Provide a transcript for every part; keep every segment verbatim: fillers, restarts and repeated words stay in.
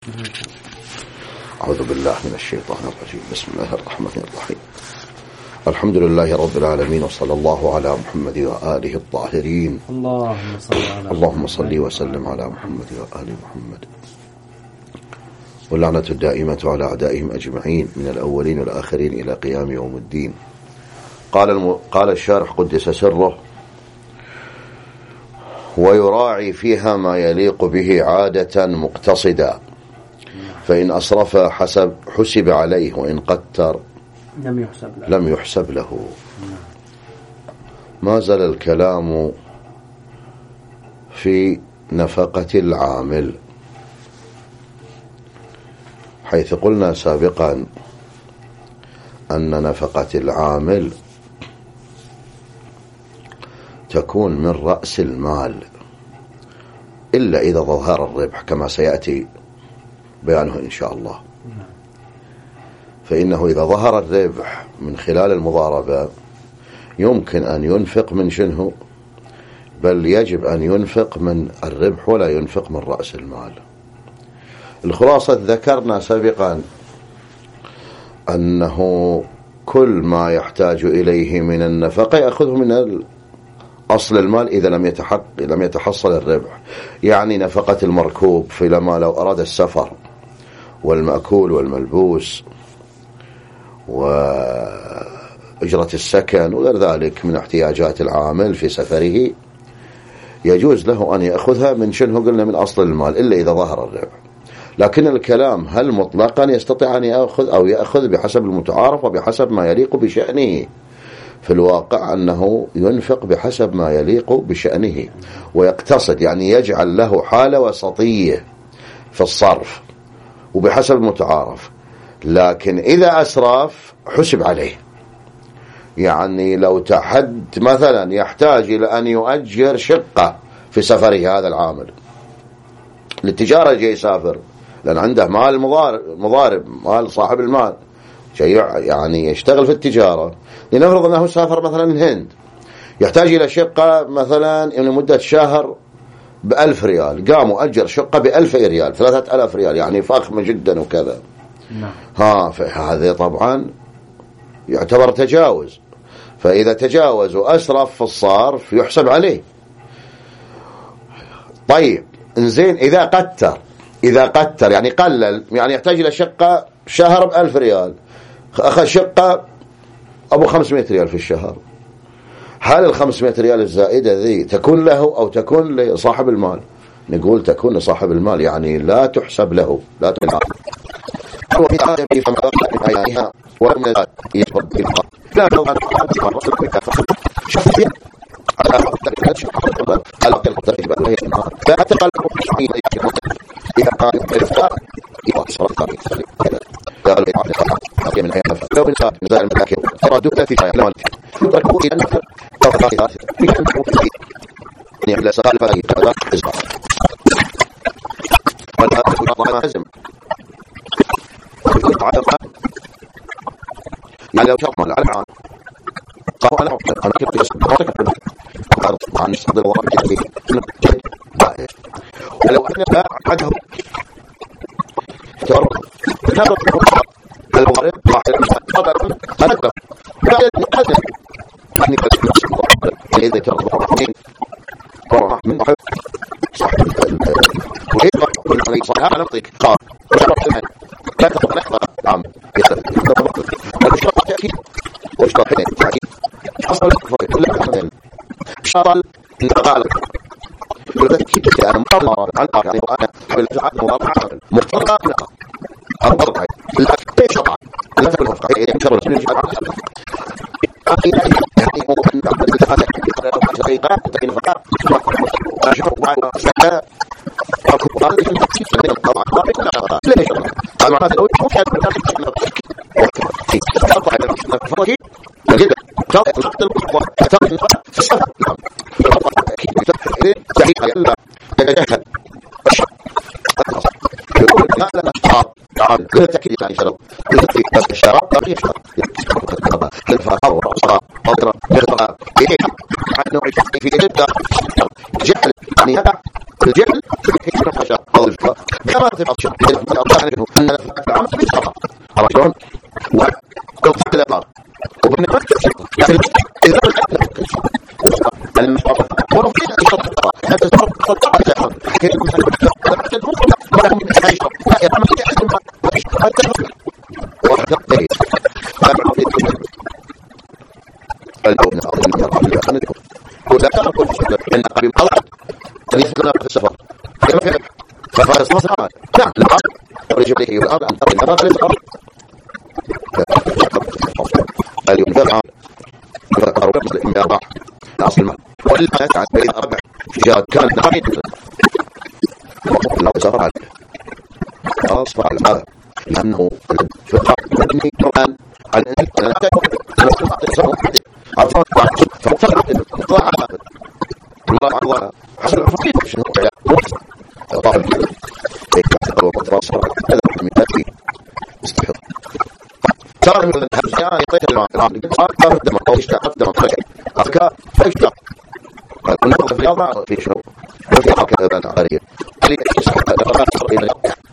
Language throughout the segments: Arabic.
أعوذ بالله من الشيطان الرجيم. بسم الله الرحمن الرحيم. الحمد لله رب العالمين، وصلى الله على محمد وآله الطاهرين. اللهم صل على اللهم صل وسلم على محمد وآل محمد، واللعنة الدائمة على أعدائهم أجمعين من الأولين والآخرين إلى قيام يوم الدين. قال الم... قال الشارح قدس سره: ويراعي فيها ما يليق به عادة مقتصدا، فإن أصرف حسب حسب عليه، وإن قتر لم يحسب له, لم يحسب له. ما زال الكلام في نفقة العامل، حيث قلنا سابقا أن نفقة العامل تكون من رأس المال إلا إذا ظهر الربح، كما سيأتي بيانه إن شاء الله. فإنه إذا ظهر الربح من خلال المضاربة يمكن أن ينفق من شنه، بل يجب أن ينفق من الربح ولا ينفق من رأس المال. الخلاصة ذكرنا سابقا أنه كل ما يحتاج إليه من النفقة يأخذه من أصل المال إذا لم يتحقق لم يتحصل الربح. يعني نفقة المركوب في لما لو أراد السفر، والمأكول والملبوس وأجرة السكن وغير ذلك من احتياجات العامل في سفره، يجوز له أن يأخذها من شنه قلنا من أصل المال إلا إذا ظهر الربح. لكن الكلام هل مطلقا يستطيع أن يأخذ أو يأخذ بحسب المتعارف وبحسب ما يليق بشأنه؟ في الواقع أنه ينفق بحسب ما يليق بشأنه ويقتصد، يعني يجعل له حالة وسطية في الصرف وبحسب المتعارف. لكن إذا أسرف حسب عليه. يعني لو تحد مثلا يحتاج إلى أن يؤجر شقة في سفره هذا العامل للتجارة، جاي يسافر لأن عنده مال مضارب, مضارب مال صاحب المال، شيء يعني يشتغل في التجارة. لنفرض أنه سافر مثلا الهند، يحتاج إلى شقة مثلا لمدة شهر بألف ريال، قام وأجر شقة بألف ريال، ثلاثة ألاف ريال، يعني فاخمة جدا وكذا. نعم. ها فهذا طبعا يعتبر تجاوز، فإذا تجاوز وأسرف في الصرف يحسب عليه. طيب إنزين إذا قتر إذا قتر يعني قلل، يعني يحتاج إلى شقة شهر بألف ريال، أخذ شقة أبو خمسمائة ريال في الشهر، هل الخمسمائة ريال الزائدة ذي تكون له أو تكون لصاحب المال؟ نقول تكون لصاحب المال، يعني لا تحسب له، لا تحسب يعني لو شرط على العام قالوا أنا أنا كيف أستطيع عن صدر وراء ولو أن عده تعرف هذا المضارب هذا هذا هذا يعني إذا تعرف من أحد صح وإذا كنا عليه صح أنا أعطيك قال لا تطلع عام المشروع تأكيد واشتغل تأكيد حصل كل هذا شغل انتقال والتأكيد أنا مقرر عن يعني وأنا قبل جعل مقرر مقرر أمر لا تشرع لا تكون وفقا يعني شر من جعل يعني هو أن الاتفاق حقيقة تكين فقط أشوف وعلى سكة أكبر من التفسير من القضاء لا يشرع أما هذا الأول ممكن فرقي جدا كان الخط الأخضر أتى في السفر تحقيق يلا يتجاهل لا لا لا لا تأكيد يعني شرط الشرط لا يشرط الفرق والصراط قدر يخطر إليه عن نوع في جدا جهل يعني هذا الجهل في نفسه أو الفرق كما تبقى شيء أن العمل بالشرع عرفتون وقلت الأمر وبنفس لكن إذا المشروع ورفض الشرع حتى الشرع كيف إن قبل الطلب ليس لنا في السفر فقال صلى الله عليه وسلم نعم الأرض ورجب لك الأرض أن تقل الأرض ليس الأرض قال ينبغى فقالوا مسلم يرضع لأصل الماء وإلا يتعد بين أربع جاد كانت نقيد الله سفر عليه أصبح هذا لأنه فقط مبني قرآن على أن لا تكون أرفض فقط الله الله حسن الفقير شنو على طالب يكتب وتواصل هذا من تأتي استحضر صار من هذا يطيح الإيران صار دم أو اشتاق دم خشب أفكار فاشتاق كنا في الرياضة في شنو وفي حركة العقارية اللي يصحح الرقم إلى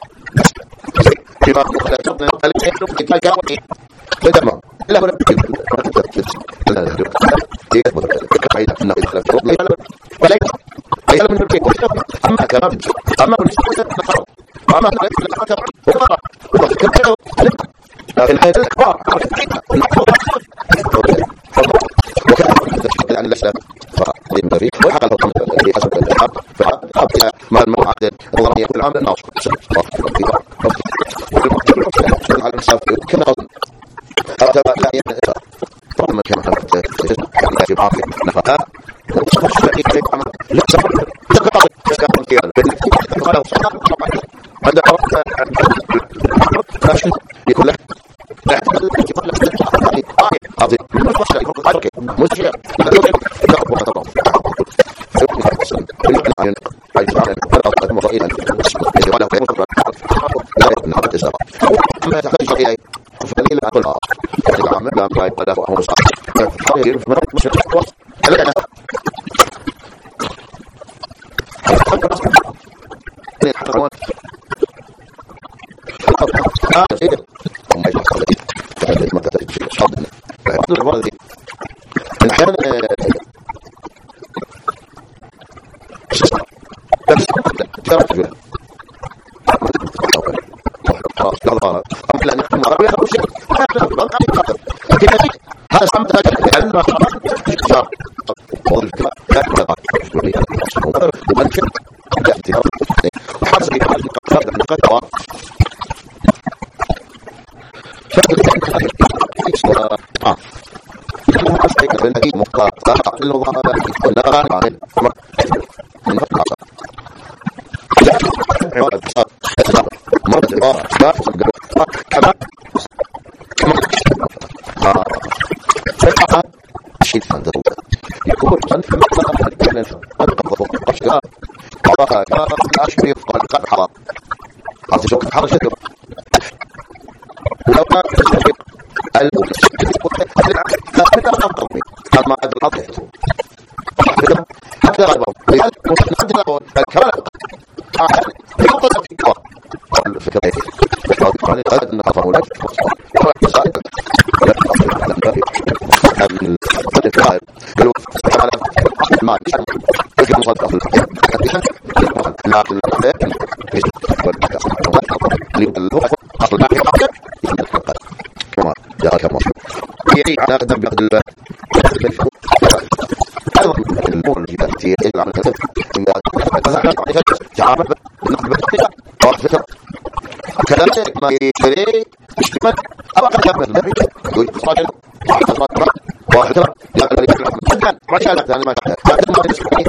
فيما خلصنا الكلام في الكلام بدم لا ولا لا لا يكبر كعيد أنه يدخل ولكن أيضا من الكيك أما كلام أما بالنسبة للنصارى أما بالنسبة للنصارى وكذا لكن هذا الكبار وكان عن الأسلام فقدم فيه وحق الحكم في حسب الحق فحق ما المعدل الله يكون العام الناصر على الإنصاف كما قلنا هذا لا ينتهي طالما كان هذا يعني لا يجب عاقل نفقها لا سبب تقطع كان كيان قالوا هذا فاشل يكون له عظيم مشكلة ما تحتاج إليه فليل أقول العمل لا بعد ولا هو صح خير ما مش الوقت لا الحيوان هذا شيء ما يحصل هذا ما تحتاج شيء صادق الوضع دي الحين بس ترى الله قبل أن يحكم عربية أو شيء لكن هذا سمت هذا علم شر والكلام لا يقدر وممكن وحصل في هذا النقاط اه أستيقظ بالنتيجة مقاطعة اللغة والنغان عامل النقاطة عبارة بساط أسباب مرة الغارة ما كما كما فتحة الشيء فانت يكون فانت مقاطعة الكلام أدقى فوق الأشياء وضعها كما الأشبه قال قد حرام عزي شوك حرم شكر ولو ما تشترك الأولى هذا أفضل ما عاد الأضل هذا غيره لذلك نقدر الكلام يقدر في الكلام في الكلام يعني قد نقف هناك هو اتصال من الفقائر قالوا على ما يجب مصدق ما اللغة أصل ما كما جاء كما يعني على قدم بقد الله أيضا الأمور التي تأتي إلى عمل كثير تعامل بالنقل بالتقية وفكر كذلك ما يشتري اشتمال أبقى كامل الذري يقول صاجل وحفظ وحفظ لا الذي يفعل جدا ما شاء الله تعالى ما شاء الله ما تسمعني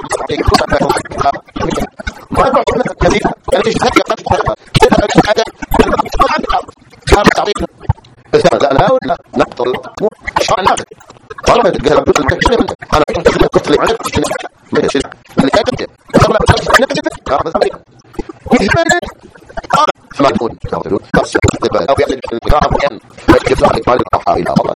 ما يبقى كثير يعني اشتهي قد شهر كيف أجل كان تعطينا لا لا لا نقطة شرع الناس طالما تتقال بطل المكشف أنا كنت لي عنك من الشيء اللي كاتبه طالما تتقال نكتب أعرف ذلك ما تقول بس أو يعني القراءة كان يجب ذلك مال الأحا إلى الله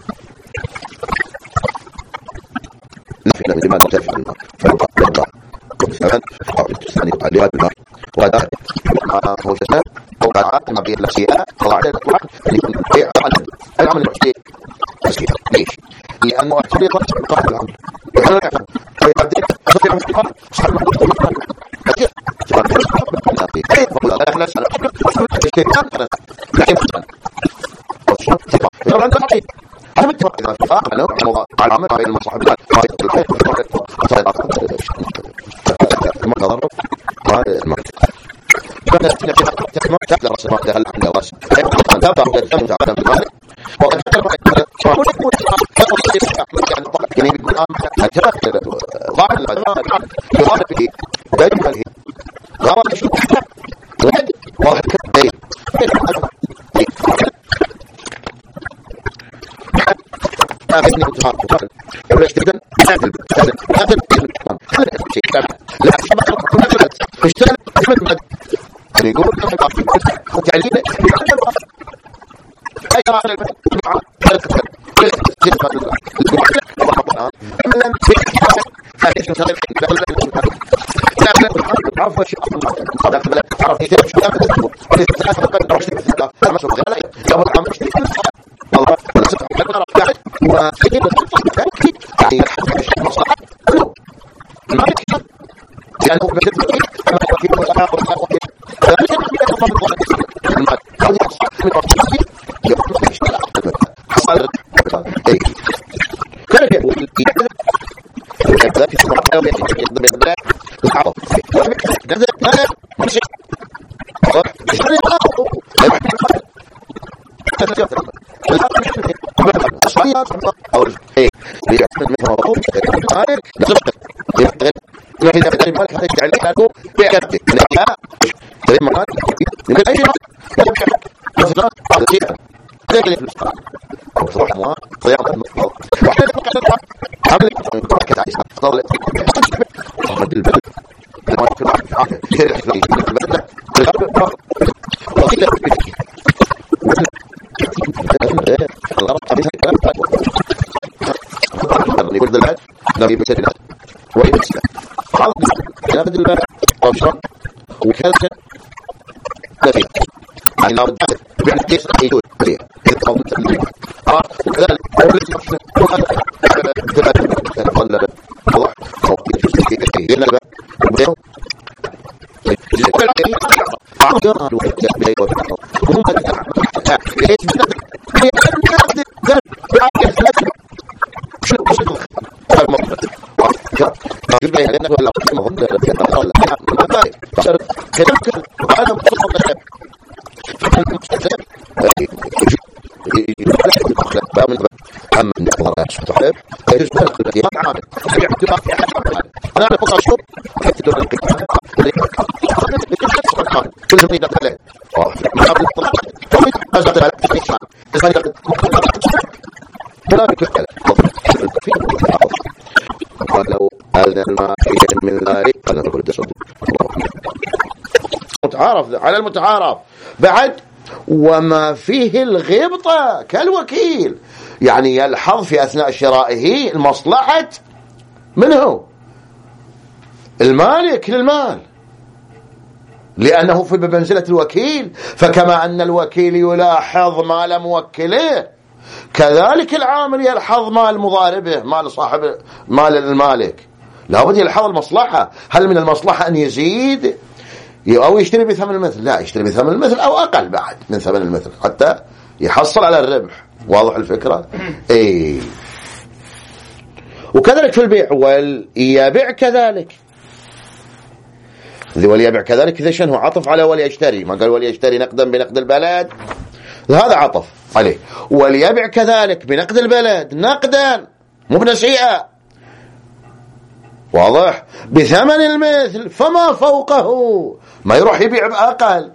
نفي نفي لماذا تفعل فالله فالله كنت سمعا فقال تستعني لهذا المال وهذا هو شسنة وقعات ما بين الأشياء طلع على الإطلاق يكون بيع العمل المحتاج تسكير. ليش؟ لأنه أعتبر قاعد العمل وحنا نعرف ويقدر أصدق عن القاعد صار المحتاج أكيد صار المحتاج أي والله لا خلاص أنا كيف أنا لكن لو أنت معي أنا متفق إذا اتفاق أنا على العمل بين المصاحب قاعد الحياة ما نظر ما ما كنا تسمع تحت رأس ما ده الحين رأس تابع قدام تعلم المال وقد يعني بيكون أتذكر ضاع الأذان يضاف به دائما هي ضاع شيء واحد واحد كذي أبني وتعب وتعب ولا تقدر تعدل تعدل تعدل هذا شيء تعمل لا اشتغل أحمد يعني يقول تعليل أي ترى على البيت يقول ذلك لا يبتدئ ويبتدئ بعض يأخذ الماء وشرب وكذا كثير يعني لا بد يعني كيس يجوز كثير إذا قامت آه وكذلك أولئك الله الله أو يجوز كثير هنا بقى وبيعه بعض جرى وبيعه وهم ليش يجب أن يكون له مهم للأطفال صار كذلك هذا مخصص أما النقطة تحب يجب أن يكون عامل أنا أقول أشوف تدور القطع كل شيء يدخل ما قبل الطلاق أزاد الإنسان إنسان ولا بكل ولو أذن الماء من ذلك أنا أقول تصدق متعارف على المتعارف بعد وما فيه الغبطة كالوكيل يعني يلحظ في أثناء شرائه المصلحة منه المالك للمال لأنه في بمنزلة الوكيل فكما أن الوكيل يلاحظ مال موكله كذلك العامل يلحظ مال مضاربه مال صاحب مال المالك لابد يلحظ المصلحة هل من المصلحة أن يزيد أو يشتري بثمن المثل لا يشتري بثمن المثل أو أقل بعد من ثمن المثل حتى يحصل على الربح واضح الفكرة إيه وكذلك في البيع واليبيع كذلك وليبيع كذلك إذا شنه عطف على وليشتري ما قال وليشتري نقدا بنقد البلد هذا عطف عليه وليبيع كذلك بنقد البلد نقدا مو بنسيئة واضح بثمن المثل فما فوقه ما يروح يبيع بأقل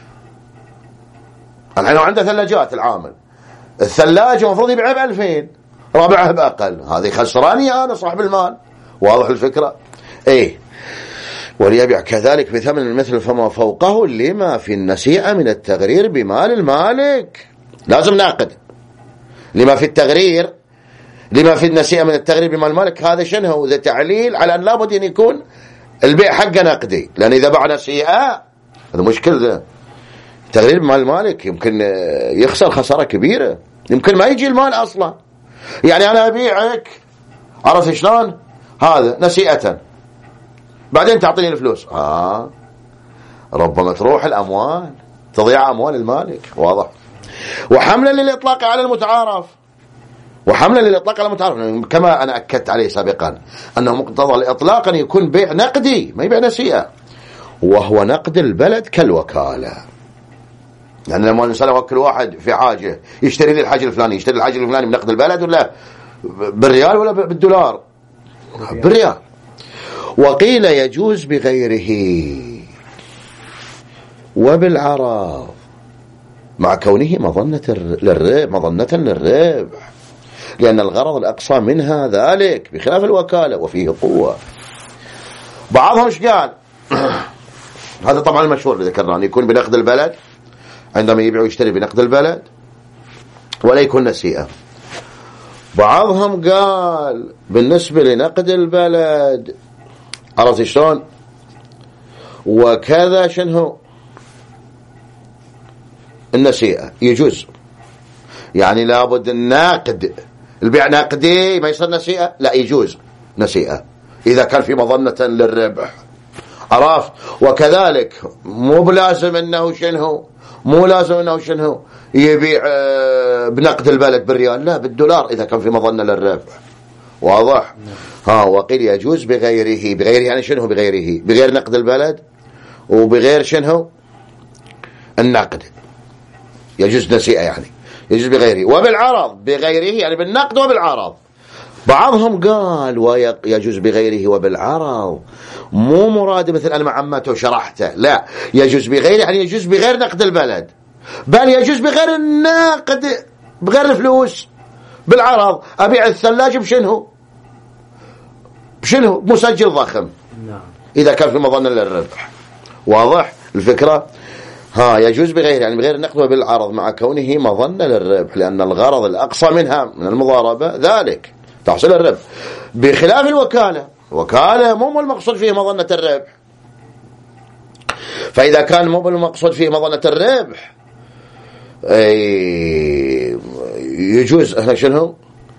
الحين عنده ثلاجات العامل الثلاجة مفروض يبيعها بألفين رابعها بأقل هذه خسراني أنا صاحب المال واضح الفكرة ايه وليبيع كذلك بثمن المثل فما فوقه لما في النسيئة من التغرير بمال المالك لازم ناقد لما في التغرير لما في النسيئة من التغرير بمال المالك هذا شنو ذا تعليل على أن لابد أن يكون البيع حقه نقدي لأن إذا باع نسيئة هذا مشكلة. تغرير مال المالك يمكن يخسر خسارة كبيرة، يمكن ما يجي المال أصلا. يعني أنا أبيعك، عرفت شلون؟ هذا نسيئة، بعدين تعطيني الفلوس، آه ربما تروح الأموال، تضيع أموال المالك. واضح. وحملا للإطلاق على المتعارف، وحملا للإطلاق على المتعارف كما أنا أكدت عليه سابقا أنه مقتضى الإطلاق أن يكون بيع نقدي ما يبيع نسيئة، وهو نقد البلد كالوكالة. يعني لما الإنسان يوكل واحد في حاجة يشتري لي الحاجة الفلانية، يشتري الحاجة الفلانية بنقد البلد ولا بالريال ولا بالدولار؟ بالريال. وقيل يجوز بغيره وبالعرض مع كونه مظنة للربح، مظنة للربح، لأن الغرض الأقصى منها ذلك بخلاف الوكالة وفيه قوة. بعضهم ايش قال؟ هذا طبعا المشهور اللي ذكرناه، أن يكون بنقد البلد عندما يبيع ويشتري بنقد البلد ولا يكون نسيئة. بعضهم قال بالنسبة لنقد البلد، عرفت شلون؟ وكذا شنو النسيئة يجوز، يعني لابد الناقد البيع ناقدي ما يصير نسيئة، لا يجوز نسيئة إذا كان في مظنة للربح، عرفت؟ وكذلك مو بلازم انه شنو، مو لازم انه شنو يبيع بنقد البلد بالريال، لا بالدولار اذا كان في مظنة للربح. واضح؟ ها. وقيل يجوز بغيره، بغيره يعني شنو بغيره؟ بغير نقد البلد وبغير شنو النقد، يجوز نسيئة يعني يجوز بغيره. وبالعرض، بغيره يعني بالنقد وبالعرض. بعضهم قال ويجوز بغيره وبالعرض، مو مراد مثل أنا معمته وشرحته، لا يجوز بغيره يعني يجوز بغير نقد البلد، بل يجوز بغير النقد، بغير الفلوس، بالعرض. أبيع الثلاجة بشنو بشنو مسجل ضخم إذا كان في مظنة للربح. واضح الفكرة؟ ها. يجوز بغير يعني بغير النقد وبالعرض مع كونه مظنة للربح، لأن الغرض الأقصى منها من المضاربة ذلك تحصيل الربح، بخلاف الوكالة. وكالة مو المقصود فيه مظنة الربح، فإذا كان مو المقصود فيه مظنة الربح يجوز هنا شنو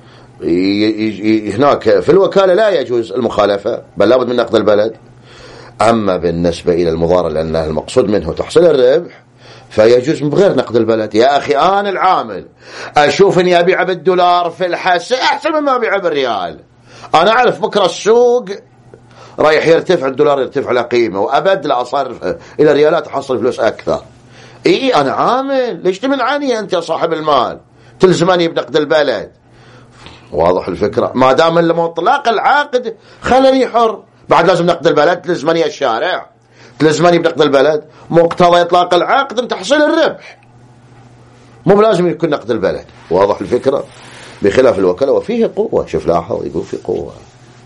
هناك في الوكالة لا يجوز المخالفة، بل لابد من نقد البلد. أما بالنسبة إلى المضاربة لأن المقصود منه تحصيل الربح فيجوز بغير نقد البلد. يا أخي أنا العامل أشوف أني أبيع بالدولار في الحاسة أحسن مما أبيع بالريال، أنا أعرف بكرة السوق رايح يرتفع، الدولار يرتفع على قيمة، وأبد لا أصرف إلى ريالات أحصل فلوس أكثر. إيه أنا عامل، ليش تمنعني أنت يا صاحب المال تلزمني بنقد البلد؟ واضح الفكرة؟ ما دام المطلق العاقد خلني حر، بعد لازم نقد البلد، تلزمني الشارع، تلزمني بنقد البلد، مقتضى إطلاق العقد أن تحصيل الربح، مو لازم يكون نقد البلد. واضح الفكرة؟ بخلاف الوكالة وفيه قوة. شوف لاحظ يقول في قوة.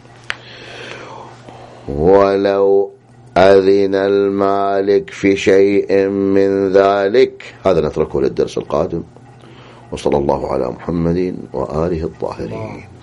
ولو أذن المالك في شيء من ذلك. هذا نتركه للدرس القادم، وصلى الله على محمد وآله الطاهرين.